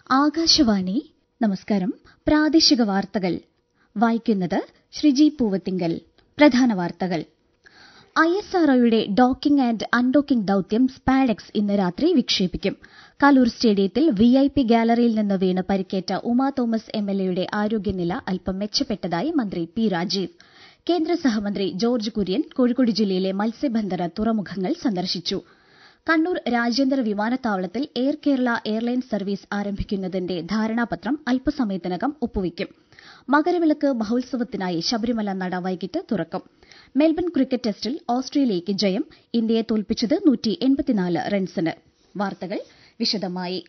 ആകാശവാണി നമസ്കാരം. പ്രാദേശിക വാർത്തകൾ വായിക്കുന്നത് ശ്രീജി പൂവത്തിങ്കൽ. പ്രധാന വാർത്തകൾ. ISROയുടെ ഡോക്കിംഗ് ആന്റ് അൺഡോക്കിംഗ് ദൌത്യം സ്പാഡെക്സ് ഇന്ന് രാത്രി വിക്ഷേപിക്കും. കലൂർ സ്റ്റേഡിയത്തിൽ VIP ഗാലറിയിൽ നിന്ന് വീണ് പരിക്കേറ്റ ഉമാ തോമസ് MLAയുടെ ആരോഗ്യനില അല്പം മെച്ചപ്പെട്ടതായി മന്ത്രി പി രാജീവ്. കേന്ദ്ര സഹമന്ത്രി ജോർജ് കുര്യൻ കോഴിക്കോട് ജില്ലയിലെ മത്സ്യബന്ധന തുറമുഖങ്ങൾ സന്ദർശിച്ചു. കണ്ണൂർ രാജ്യാന്തര വിമാനത്താവളത്തിൽ എയർ കേരള എയർലൈൻസ് സർവീസ് ആരംഭിക്കുന്നതിന്റെ ധാരണാപത്രം അല്പസമയത്തിനകം ഒപ്പുവയ്ക്കും. മകരവിളക്ക് മഹോത്സവത്തിനായി ശബരിമല നട വൈകിട്ട് തുറക്കും. മെൽബൺ ക്രിക്കറ്റ് ടെസ്റ്റിൽ ഓസ്ട്രേലിയയ്ക്ക് ജയം. ഇന്ത്യയെ തോൽപ്പിച്ചത് 184 റൺസിന്. വാർത്തകൾ വിശദമായി.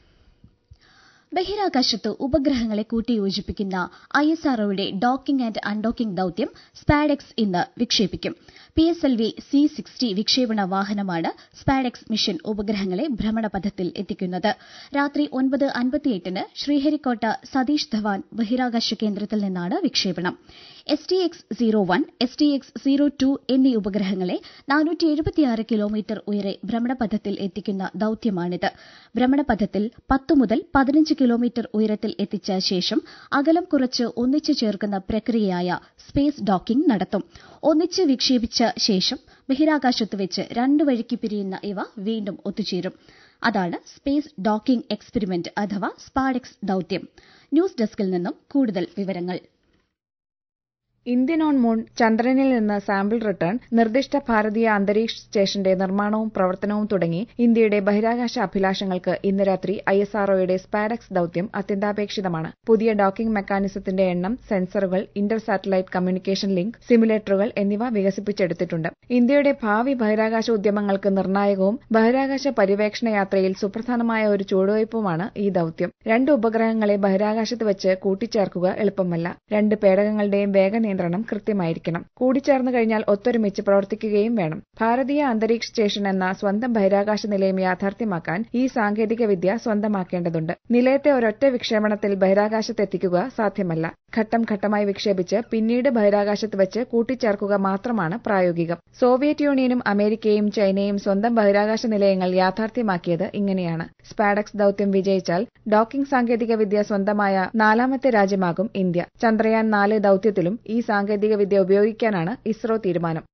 ബഹിരാകാശത്ത് ഉപഗ്രഹങ്ങളെ കൂട്ടിയോജിപ്പിക്കുന്ന ISROയുടെ ഡോക്കിംഗ് ആന്റ് അൺഡോക്കിംഗ് ദൌത്യം സ്പാഡെക്സ് ഇന്ന് വിക്ഷേപിക്കും. PSLV C-60 വിക്ഷേപണ വാഹനമാണ് സ്പാഡെക്സ് മിഷൻ ഉപഗ്രഹങ്ങളെ ഭ്രമണപഥത്തിൽ എത്തിക്കുന്നത്. രാത്രി 9:58 ശ്രീഹരിക്കോട്ട സതീഷ് ധവാൻ ബഹിരാകാശ കേന്ദ്രത്തിൽ നിന്നാണ് വിക്ഷേപണം. STX-01, STX-02 എന്നീ ഉപഗ്രഹങ്ങളെ 476 കിലോമീറ്റർ ഉയരെ ഭ്രമണപഥത്തിൽ എത്തിക്കുന്ന ദൌത്യമാണിത്. ഭ്രമണപഥത്തിൽ 10 മുതൽ 15 കിലോമീറ്റർ ഉയരത്തിൽ എത്തിച്ച ശേഷം അകലം കുറച്ച് ഒന്നിച്ചു ചേർക്കുന്ന പ്രക്രിയയായ സ്പേസ് ഡോക്കിംഗ് നടത്തും. ഒന്നിച്ച് വിക്ഷേപിച്ച ശേഷം ബഹിരാകാശത്ത് വെച്ച് 2 വഴിക്ക് പിരിയുന്ന ഇവ വീണ്ടും ഒത്തുചേരും. അതാണ് സ്പേസ് ഡോക്കിംഗ് എക്സ്പെരിമെന്റ് അഥവാ സ്പാഡെക്സ് ദൌത്യം. ന്യൂസ് ഡെസ്കിൽ നിന്നും കൂടുതൽ വിവരങ്ങൾ. ഇന്ത്യൻ ഓൺ മൂൺ, ചന്ദ്രനിൽ നിന്ന് സാമ്പിൾ റിട്ടേൺ, നിർദ്ദിഷ്ട ഭാരതീയ അന്തരീക്ഷ സ്റ്റേഷന്റെ നിർമ്മാണവും പ്രവർത്തനവും തുടങ്ങി ഇന്ത്യയുടെ ബഹിരാകാശ അഭിലാഷങ്ങൾക്ക് ഇന്ന് രാത്രി ISROയുടെ സ്പാഡെക്സ് ദൌത്യം അത്യന്താപേക്ഷിതമാണ്. പുതിയ ഡോക്കിംഗ് മെക്കാനിസത്തിന്റെ എണ്ണം, സെൻസറുകൾ, ഇന്റർ സാറ്റലൈറ്റ് കമ്മ്യൂണിക്കേഷൻ ലിങ്ക്, സിമുലേറ്ററുകൾ എന്നിവ വികസിപ്പിച്ചെടുത്തിട്ടുണ്ട്. ഇന്ത്യയുടെ ഭാവി ബഹിരാകാശ ഉദ്യമങ്ങൾക്ക് നിർണായകവും ബഹിരാകാശ പര്യവേക്ഷണ യാത്രയിൽ സുപ്രധാനമായ ഒരു ചുവടുവയ്പുമാണ് ഈ ദൌത്യം. 2 ഉപഗ്രഹങ്ങളെ ബഹിരാകാശത്ത് വെച്ച് കൂട്ടിച്ചേർക്കുക എളുപ്പമല്ല. 2 പേടകങ്ങളുടെയും വേഗനിയന്ത്രണം കൃത്യമായിരിക്കണം. കൂടിച്ചേർന്നു കഴിഞ്ഞാൽ ഒത്തൊരുമിച്ച് പ്രവർത്തിക്കുകയും വേണം. ഭാരതീയ അന്തരീക്ഷ സ്റ്റേഷൻ എന്ന സ്വന്തം ബഹിരാകാശ നിലയം യാഥാർത്ഥ്യമാക്കാൻ ഈ സാങ്കേതിക വിദ്യ സ്വന്തമാക്കേണ്ടതുണ്ട്. നിലയത്തെ ഒരൊറ്റ വിക്ഷേപണത്തിൽ ബഹിരാകാശത്തെത്തിക്കുക സാധ്യമല്ല. ഘട്ടം ഘട്ടമായി വിക്ഷേപിച്ച് പിന്നീട് ബഹിരാകാശത്ത് വെച്ച് കൂട്ടിച്ചേർക്കുക മാത്രമാണ് പ്രായോഗികം. സോവിയറ്റ് യൂണിയനും അമേരിക്കയും ചൈനയും സ്വന്തം ബഹിരാകാശ നിലയങ്ങൾ യാഥാർത്ഥ്യമാക്കിയത് ഇങ്ങനെയാണ്. സ്പാഡെക്സ് ദൌത്യം വിജയിച്ചാൽ ഡോക്കിംഗ് സാങ്കേതിക വിദ്യ സ്വന്തമായ 4ാമത്തെ രാജ്യമാകും ഇന്ത്യ. ചന്ദ്രയാൻ 4 ദൌത്യത്തിലും ഈ സാങ്കേതിക വിദ്യ ഉപയോഗിക്കാനാണ് ISRO തീരുമാനം.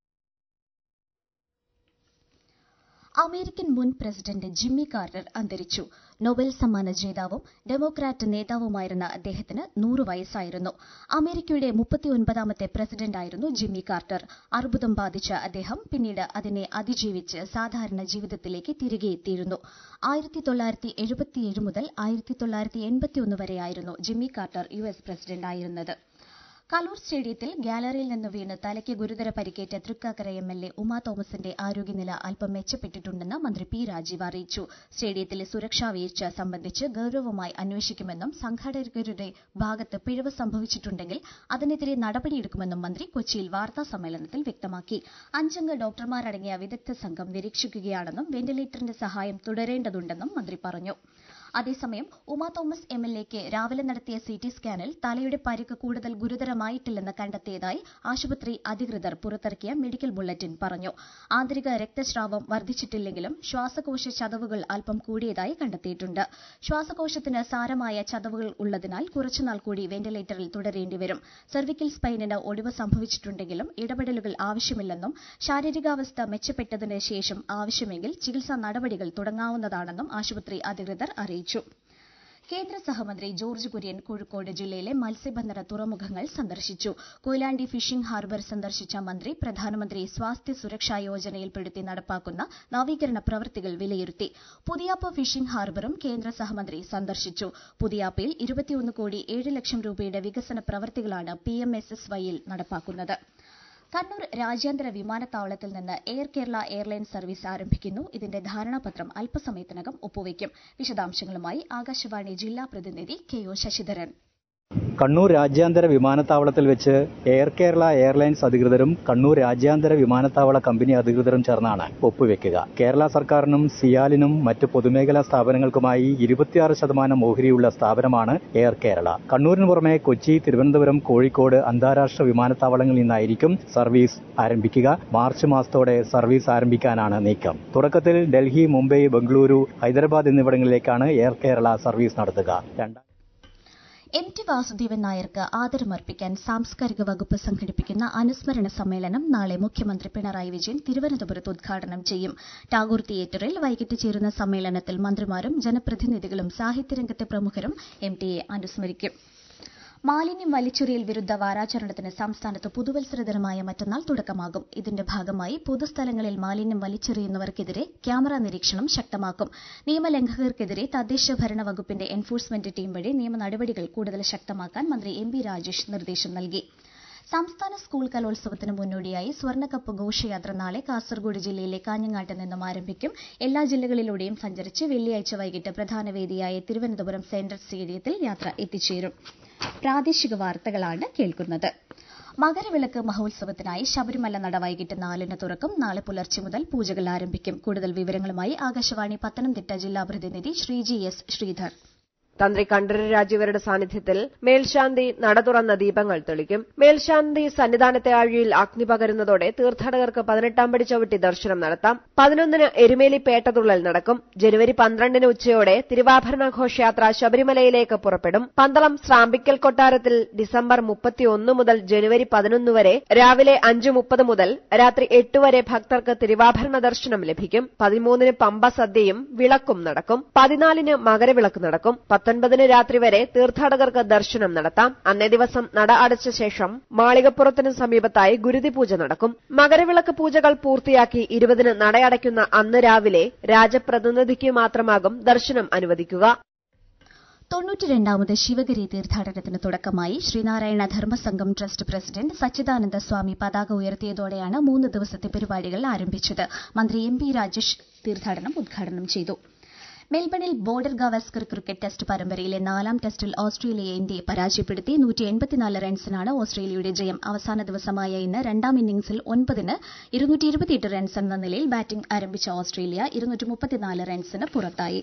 അമേരിക്കൻ മുൻ പ്രസിഡന്റ് ജിമ്മി കാർട്ടർ അന്തരിച്ചു. നൊബേൽ സമ്മാന ജേതാവും ഡെമോക്രാറ്റ് നേതാവുമായിരുന്ന അദ്ദേഹത്തിന് 100 വയസ്സായിരുന്നു. അമേരിക്കയുടെ 39ാമത്തെ പ്രസിഡന്റായിരുന്നു ജിമ്മി കാർട്ടർ. അർബുദം ബാധിച്ച അദ്ദേഹം പിന്നീട് അതിനെ അതിജീവിച്ച് സാധാരണ ജീവിതത്തിലേക്ക് തിരികെ എത്തിയിരുന്നു. 1977 മുതൽ 1981 വരെയായിരുന്നു ജിമ്മി കാർട്ടർ US പ്രസിഡന്റായിരുന്നത്. കലൂർ സ്റ്റേഡിയത്തിൽ ഗാലറിയിൽ നിന്ന് വീണ് തലയ്ക്ക് ഗുരുതര പരിക്കേറ്റ തൃക്കാക്കര MLA ഉമാ തോമസിന്റെ ആരോഗ്യനില അല്പം മെച്ചപ്പെട്ടിട്ടുണ്ടെന്ന് മന്ത്രി പി രാജീവ് അറിയിച്ചു. സ്റ്റേഡിയത്തിലെ സുരക്ഷാ വീഴ്ച സംബന്ധിച്ച് ഗൌരവമായി അന്വേഷിക്കുമെന്നും സംഘാടകരുടെ ഭാഗത്ത് പിഴവ് സംഭവിച്ചിട്ടുണ്ടെങ്കിൽ അതിനെതിരെ നടപടിയെടുക്കുമെന്നും മന്ത്രി കൊച്ചിയിൽ വാർത്താസമ്മേളനത്തിൽ വ്യക്തമാക്കി. 5 അംഗ ഡോക്ടർമാരടങ്ങിയ വിദഗ്ധ സംഘം നിരീക്ഷിക്കുകയാണെന്നും വെന്റിലേറ്ററിന്റെ സഹായം തുടരേണ്ടതുണ്ടെന്നും മന്ത്രി പറഞ്ഞു. അതേസമയം ഉമാ തോമസ് MLAയ്ക്ക് രാവിലെ നടത്തിയ CT സ്കാനിൽ തലയുടെ പരിക്ക് കൂടുതൽ ഗുരുതരമായിട്ടില്ലെന്ന് കണ്ടെത്തിയതായി ആശുപത്രി അധികൃതർ പുറത്തിറക്കിയ മെഡിക്കൽ ബുള്ളറ്റിൻ പറഞ്ഞു. ആന്തരിക രക്തസ്രാവം വർദ്ധിച്ചിട്ടില്ലെങ്കിലും ശ്വാസകോശ ചതവുകൾ അല്പം കൂടിയതായി കണ്ടെത്തിയിട്ടുണ്ട്. ശ്വാസകോശത്തിന് സാരമായ ചതവുകൾ ഉള്ളതിനാൽ കുറച്ചുനാൾ കൂടി വെന്റിലേറ്ററിൽ തുടരേണ്ടിവരും. സെർവിക്കൽ സ്പൈനിന് ഒടിവ് സംഭവിച്ചിട്ടുണ്ടെങ്കിലും ഇടപെടലുകൾ ആവശ്യമില്ലെന്നും ശാരീരികാവസ്ഥ മെച്ചപ്പെട്ടതിന് ശേഷം ആവശ്യമെങ്കിൽ ചികിത്സാ നടപടികൾ തുടങ്ങാവുന്നതാണെന്നും ആശുപത്രി അധികൃതർ അറിയിച്ചു. കേന്ദ്ര സഹമന്ത്രി ജോർജ് കുര്യൻ കോഴിക്കോട് ജില്ലയിലെ മത്സ്യബന്ധന തുറമുഖങ്ങൾ സന്ദർശിച്ചു. കൊയിലാണ്ടി ഫിഷിംഗ് ഹാർബർ സന്ദർശിച്ച മന്ത്രി പ്രധാനമന്ത്രി സ്വാസ്ഥ്യ സുരക്ഷാ യോജനയിൽപ്പെടുത്തി നടപ്പാക്കുന്ന നവീകരണ പ്രവൃത്തികൾ വിലയിരുത്തി. പുതിയാപ്പ ഫിഷിംഗ് ഹാർബറും കേന്ദ്ര സഹമന്ത്രി സന്ദർശിച്ചു. പുതിയാപ്പയിൽ 21 കോടി 7 ലക്ഷം രൂപയുടെ വികസന പ്രവൃത്തികളാണ് PMSSYയിൽ നടപ്പാക്കുന്നത്. കണ്ണൂർ രാജ്യാന്തര വിമാനത്താവളത്തിൽ നിന്ന് എയർ കേരള എയർലൈൻസ് സർവീസ് ആരംഭിക്കുന്നു. ഇതിന്റെ ധാരണാപത്രം അല്പസമയത്തിനകം ഒപ്പുവയ്ക്കും. വിശദാംശങ്ങളുമായി ആകാശവാണി ജില്ലാ പ്രതിനിധി KO ശശിധരൻ. കണ്ണൂർ രാജ്യാന്തര വിമാനത്താവളത്തിൽ വെച്ച് എയർ കേരള എയർലൈൻസ് അധികൃതരും കണ്ണൂർ രാജ്യാന്തര വിമാനത്താവള കമ്പനി അധികൃതരും ചേർന്നാണ് ഒപ്പുവെക്കുക. കേരള സർക്കാരിനും സിയാലിനും മറ്റ് പൊതുമേഖലാ സ്ഥാപനങ്ങൾക്കുമായി 26% ഓഹരിയുള്ള സ്ഥാപനമാണ് എയർ കേരള. കണ്ണൂരിന് പുറമെ കൊച്ചി, തിരുവനന്തപുരം, കോഴിക്കോട് അന്താരാഷ്ട്ര വിമാനത്താവളങ്ങളിൽ നിന്നായിരിക്കും സർവീസ് ആരംഭിക്കുക. മാർച്ച് മാസത്തോടെ സർവീസ് ആരംഭിക്കാനാണ് നീക്കം. തുടക്കത്തിൽ ഡൽഹി, മുംബൈ, ബംഗളൂരു, ഹൈദരാബാദ് എന്നിവിടങ്ങളിലേക്കാണ് എയർ കേരള സർവീസ് നടത്തുക. എം ടി വാസുദേവൻ നായർക്ക് ആദരമർപ്പിക്കാൻ സാംസ്കാരിക വകുപ്പ് സംഘടിപ്പിക്കുന്ന അനുസ്മരണ സമ്മേളനം നാളെ മുഖ്യമന്ത്രി പിണറായി വിജയൻ തിരുവനന്തപുരത്ത് ഉദ്ഘാടനം ചെയ്യും. ടാഗോർ തിയേറ്ററിൽ വൈകിട്ട് ചേരുന്ന സമ്മേളനത്തിൽ മന്ത്രിമാരും ജനപ്രതിനിധികളും സാഹിത്യരംഗത്തെ പ്രമുഖരും എം ടിയെ അനുസ്മരിക്കും. മാലിന്യം വലിച്ചെറിയൽ വിരുദ്ധ വാരാചരണത്തിന് സംസ്ഥാനത്ത് പുതുവത്സര ദിനമായ മറ്റന്നാൾ തുടക്കമാകും. ഇതിന്റെ ഭാഗമായി പൊതുസ്ഥലങ്ങളിൽ മാലിന്യം വലിച്ചെറിയുന്നവർക്കെതിരെ ക്യാമറ നിരീക്ഷണം ശക്തമാക്കും. നിയമലംഘകർക്കെതിരെ തദ്ദേശ ഭരണ വകുപ്പിന്റെ എൻഫോഴ്സ്മെന്റ് ടീം വഴി നിയമ നടപടികൾ കൂടുതൽ ശക്തമാക്കാൻ മന്ത്രി എം പി രാജേഷ് നിർദ്ദേശം നൽകി. സംസ്ഥാന സ്കൂൾ കലോത്സവത്തിന് മുന്നോടിയായി സ്വർണ്ണക്കപ്പ് ഘോഷയാത്ര നാളെ കാസർഗോഡ് ജില്ലയിലെ കാഞ്ഞങ്ങാട്ട് നിന്നും ആരംഭിക്കും. എല്ലാ ജില്ലകളിലൂടെയും സഞ്ചരിച്ച് വെള്ളിയാഴ്ച വൈകിട്ട് പ്രധാന വേദിയായ തിരുവനന്തപുരം സെൻട്രൽ സ്റ്റേഡിയത്തിൽ യാത്ര എത്തിച്ചേരും. പ്രാദേശിക വാർത്തകളാണ് കേൾക്കുന്നത്. മകരവിളക്ക് മഹോത്സവത്തിനായി ശബരിമല നട വൈകിട്ട് 4-ന് തുറക്കും. നാളെ പുലർച്ചെ മുതൽ പൂജകൾ ആരംഭിക്കും. കൂടുതൽ വിവരങ്ങളുമായി ആകാശവാണി പത്തനംതിട്ട ജില്ലാ പ്രതിനിധി ശ്രീജി എസ് ശ്രീധർ. തന്ത്രി കണ്ഠരര് രാജീവരുടെ സാന്നിധ്യത്തിൽ മേൽശാന്തി നട തുറന്ന ദീപങ്ങൾ തെളിക്കും. മേൽശാന്തി സന്നിധാനത്തെ ആഴിയിൽ അഗ്നി പകരുന്നതോടെ തീർത്ഥാടകർക്ക് 18-ാം പടി ചവിട്ടി ദർശനം നടത്താം. 11-ന് എരുമേലി പേട്ടതുള്ളൽ നടക്കും. ജനുവരി 12-ന് ഉച്ചയോടെ തിരുവാഭരണ ഘോഷയാത്ര ശബരിമലയിലേക്ക് പുറപ്പെടും. പന്തളം സ്രാമ്പിക്കൽ കൊട്ടാരത്തിൽ ഡിസംബർ 31 മുതൽ ജനുവരി 11 വരെ രാവിലെ 5:30 മുതൽ രാത്രി 8 വരെ ഭക്തർക്ക് തിരുവാഭരണ ദർശനം ലഭിക്കും. 13-ന് പമ്പ സദ്യയും വിളക്കും നടക്കും. 14-ന് മകരവിളക്ക് നടക്കും. 19-ന് രാത്രി വരെ തീർത്ഥാടകർക്ക് ദർശനം നടത്താം. അന്നേ ദിവസം നട അടച്ച ശേഷം മാളികപ്പുറത്തിന് സമീപത്തായി ഗുരുതി പൂജ നടക്കും. മകരവിളക്ക് പൂജകൾ പൂർത്തിയാക്കി 20-ന് നടയടയ്ക്കുന്ന അന്ന് രാവിലെ രാജപ്രതിനിധിക്ക് മാത്രമാകും ദർശനം അനുവദിക്കുക. 92ാമത് ശിവഗിരി തീർത്ഥാടനത്തിന് തുടക്കമായി. ശ്രീനാരായണ ധർമ്മസംഘം ട്രസ്റ്റ് പ്രസിഡന്റ് സച്ചിദാനന്ദ സ്വാമി പതാക ഉയർത്തിയതോടെയാണ് 3 ദിവസത്തെ പരിപാടികൾ ആരംഭിച്ചത്. മന്ത്രി എം പി രാജേഷ് തീർത്ഥാടനം ഉദ്ഘാടനം ചെയ്തു. മെൽബണിൽ ബോർഡർ ഗാവസ്കർ ക്രിക്കറ്റ് ടെസ്റ്റ് പരമ്പരയിലെ 4-ാം ടെസ്റ്റിൽ ഓസ്ട്രേലിയ ഇന്ത്യയെ പരാജയപ്പെടുത്തി. 184 റൺസിനാണ് ഓസ്ട്രേലിയയുടെ ജയം. അവസാന ദിവസമായ ഇന്ന് 2-ാം ഇന്നിംഗ്സിൽ 9-ന് 228 റൺസ് എന്ന നിലയിൽ ബാറ്റിംഗ് ആരംഭിച്ച ഓസ്ട്രേലിയ 234 റൺസിന് പുറത്തായി.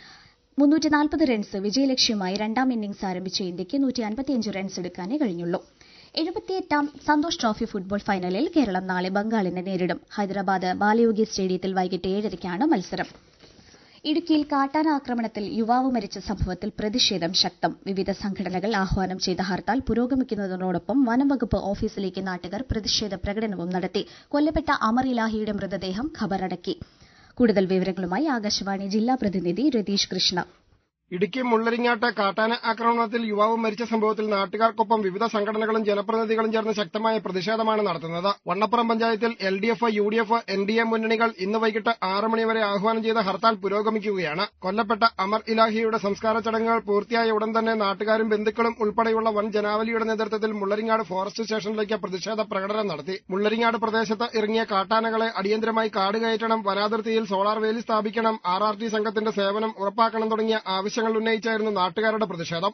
340 റൺസ് വിജയലക്ഷ്യമായി 2-ാം ഇന്നിംഗ്സ് ആരംഭിച്ച ഇന്ത്യയ്ക്ക് 155 റൺസ് എടുക്കാനേ കഴിഞ്ഞുള്ളൂ. 78ാം സന്തോഷ് ട്രോഫി ഫുട്ബോൾ ഫൈനലിൽ കേരളം നാളെ ബംഗാളിനെ നേരിടും. ഹൈദരാബാദ് ബാലയോഗി സ്റ്റേഡിയത്തിൽ വൈകിട്ട് 7:30-ക്കാണ് മത്സരം. ഇടുക്കിയിൽ കാട്ടാന ആക്രമണത്തിൽ യുവാവ് മരിച്ച സംഭവത്തിൽ പ്രതിഷേധം ശക്തം. വിവിധ സംഘടനകൾ ആഹ്വാനം ചെയ്ത ഹർത്താൽ പുരോഗമിക്കുന്നതിനോടൊപ്പം വനംവകുപ്പ് ഓഫീസിലേക്ക് നാട്ടുകാർ പ്രതിഷേധ പ്രകടനവും നടത്തി. കൊല്ലപ്പെട്ട അമർ ഇലാഹിയുടെ മൃതദേഹം ഖബറടക്കി. കൂടുതൽ വിവരങ്ങളുമായി ആകാശവാണി ജില്ലാ പ്രതിനിധി രതീഷ് കൃഷ്ണ. ഇടുക്കി മുള്ളരിങ്ങാട്ട് കാട്ടാന ആക്രമണത്തിൽ യുവാവ് മരിച്ച സംഭവത്തിൽ നാട്ടുകാർക്കൊപ്പം വിവിധ സംഘടനകളും ജനപ്രതിനിധികളും ചേർന്ന് ശക്തമായ പ്രതിഷേധമാണ് നടത്തുന്നത്. വണ്ണപ്പുറം പഞ്ചായത്തിൽ LDF, UDF, NDA മുന്നണികൾ ഇന്ന് വൈകിട്ട് 6 മണി വരെ ആഹ്വാനം ചെയ്ത ഹർത്താൽ പുരോഗമിക്കുകയാണ്. കൊല്ലപ്പെട്ട അമർ ഇലാഹിയുടെ സംസ്കാര ചടങ്ങുകൾ പൂർത്തിയായ ഉടൻ തന്നെ നാട്ടുകാരും ബന്ധുക്കളും ഉൾപ്പെടെയുള്ള വൻ ജനാവലിയുടെ നേതൃത്വത്തിൽ മുള്ളരിങ്ങാട് ഫോറസ്റ്റ് സ്റ്റേഷനിലേക്ക് പ്രതിഷേധ പ്രകടനം നടത്തി. മുള്ളരിങ്ങാട് പ്രദേശത്ത് ഇറങ്ങിയ കാട്ടാനകളെ അടിയന്തരമായി കാട് കയറ്റണം, വനാതിർത്തിയിൽ സോളാർ വേലി സ്ഥാപിക്കണം, RRT സംഘത്തിന്റെ സേവനം ഉറപ്പാക്കണം തുടങ്ങിയ ആവശ്യങ്ങൾ ഉന്നയിച്ചായിരുന്നു നാട്ടുകാരുടെ പ്രതിഷേധം.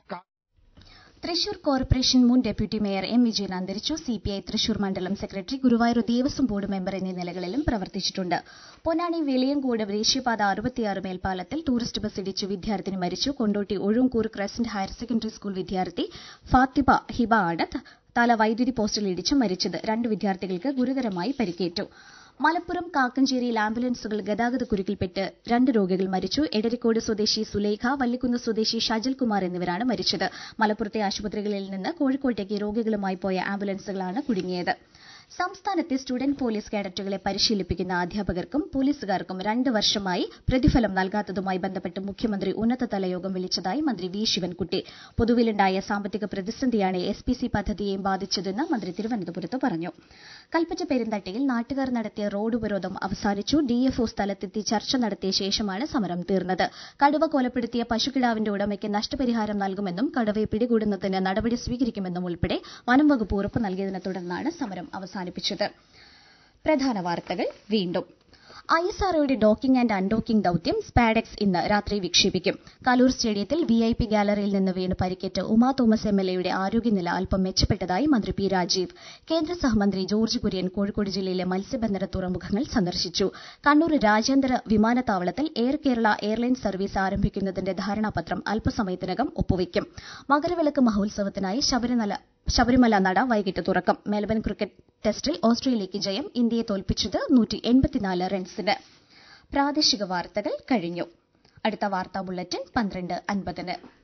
തൃശൂർ കോർപ്പറേഷൻ മുൻ ഡെപ്യൂട്ടി മേയർ M. വിജയൻ അന്തരിച്ചു. CPI തൃശൂർ മണ്ഡലം secretary, Guruvayur Devaswom board member എന്നീ നിലകളിലും പ്രവർത്തിച്ചിട്ടുണ്ട്. പൊന്നാനി വെളിയങ്കോട് ദേശീയപാത 66 മേൽപ്പാലത്തിൽ ടൂറിസ്റ്റ് ബസ് ഇടിച്ചു വിദ്യാർത്ഥിനി മരിച്ചു. Kondotty Ozhunkur Crescent higher secondary school വിദ്യാർത്ഥി ഫാത്തിമ ഹിബ ആണ് തല വൈദ്യുതി പോസ്റ്റിൽ ഇടിച്ചു മരിച്ചത്. 2 വിദ്യാർത്ഥികൾക്ക് ഗുരുതരമായി പരിക്കേറ്റു. മലപ്പുറം കാക്കഞ്ചേരിയിൽ ആംബുലൻസുകൾ ഗതാഗതക്കുരുക്കിൽപ്പെട്ട് 2 രോഗികൾ മരിച്ചു. എടരിക്കോട് സ്വദേശി സുലൈഖ, വല്ലിക്കുന്ന് സ്വദേശി ഷജൽകുമാർ എന്നിവരാണ് മരിച്ചത്. മലപ്പുറത്തെ ആശുപത്രികളിൽ നിന്ന് കോഴിക്കോട്ടേക്ക് രോഗികളുമായി പോയ ആംബുലൻസുകളാണ് കുടുങ്ങിയത്. സംസ്ഥാനത്തെ സ്റ്റുഡന്റ് പോലീസ് കേഡറ്റുകളെ പരിശീലിപ്പിക്കുന്ന അധ്യാപകർക്കും പോലീസുകാർക്കും 2 വർഷമായി പ്രതിഫലം നൽകാത്തതുമായി ബന്ധപ്പെട്ട് മുഖ്യമന്ത്രി ഉന്നതതല യോഗം വിളിച്ചതായി മന്ത്രി വി. ശിവൻകുട്ടി. പൊതുവിലുണ്ടായ സാമ്പത്തിക പ്രതിസന്ധിയാണ് SPC പദ്ധതിയെയും ബാധിച്ചതെന്ന് മന്ത്രി തിരുവനന്തപുരത്ത് പറഞ്ഞു. കൽപ്പറ്റ പെരുന്തട്ടയിൽ നാട്ടുകാർ നടത്തിയ റോഡ് ഉപരോധം അവസാനിച്ചു. DFO സ്ഥലത്തെത്തി ചർച്ച നടത്തിയ ശേഷമാണ് സമരം തീർന്നത്. കടുവ കൊലപ്പെടുത്തിയ പശുക്കിടാവിന്റെ ഉടമയ്ക്ക് നഷ്ടപരിഹാരം നൽകുമെന്നും കടുവയെ പിടികൂടുന്നതിന് നടപടി സ്വീകരിക്കുമെന്നും ഉൾപ്പെടെ വനം വകുപ്പ് ഉറപ്പ് നൽകിയതിനെ തുടർന്നാണ് സമരം അവസാനിപ്പിച്ചത്. പ്രധാന വാർത്തകൾ വീണ്ടും. ISROയുടെ ഡോക്കിംഗ് ആൻഡ് അൺഡോക്കിംഗ് ദൌത്യം സ്പാഡെക്സ് ഇന്ന് രാത്രി വിക്ഷേപിക്കും. കലൂർ സ്റ്റേഡിയത്തിൽ VIP ഗാലറിയിൽ നിന്ന് വീണ് പരിക്കേറ്റ് ഉമാ തോമസ് MLAയുടെ ആരോഗ്യനില അല്പം മെച്ചപ്പെട്ടതായി മന്ത്രി P. രാജീവ്. കേന്ദ്ര സഹമന്ത്രി ജോർജ് കുര്യൻ കോഴിക്കോട് ജില്ലയിലെ മത്സ്യബന്ധന തുറമുഖങ്ങൾ സന്ദർശിച്ചു. കണ്ണൂർ രാജ്യാന്തര വിമാനത്താവളത്തിൽ എയർ കേരള എയർലൈൻസ് സർവീസ് ആരംഭിക്കുന്നതിന്റെ ധാരണാപത്രം അല്പസമയത്തിനകം ഒപ്പുവയ്ക്കും. മകരവിളക്ക് മഹോത്സവത്തിനായി ശബരിമല നട വൈകിട്ട് തുറക്കും. മെൽബൺ ക്രിക്കറ്റ് ടെസ്റ്റിൽ ഓസ്ട്രേലിയയ്ക്ക് ജയം. ഇന്ത്യയെ തോൽപ്പിച്ചത് 184 റൺസിന്. പ്രാദേശിക വാർത്തകൾ കഴിഞ്ഞു. അടുത്ത വാർത്താ ബുള്ളറ്റിൻ 12:50.